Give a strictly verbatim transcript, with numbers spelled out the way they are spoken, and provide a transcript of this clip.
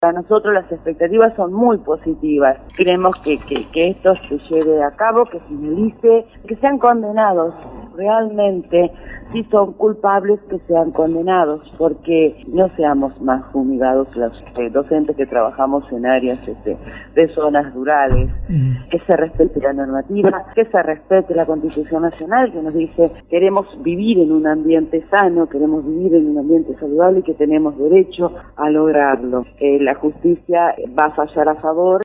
Para nosotros las expectativas son muy positivas. Queremos que, que, que esto se lleve a cabo, que finalice, que sean condenados realmente. Si son culpables, que sean condenados, porque no seamos más fumigados los eh, docentes que trabajamos en áreas este, de zonas rurales. Mm. Que se respete la normativa, que se respete la Constitución Nacional, que nos dice queremos vivir en un ambiente sano, queremos vivir en un ambiente saludable y que tenemos derecho a lograrlo. Eh, la justicia va a fallar a favor.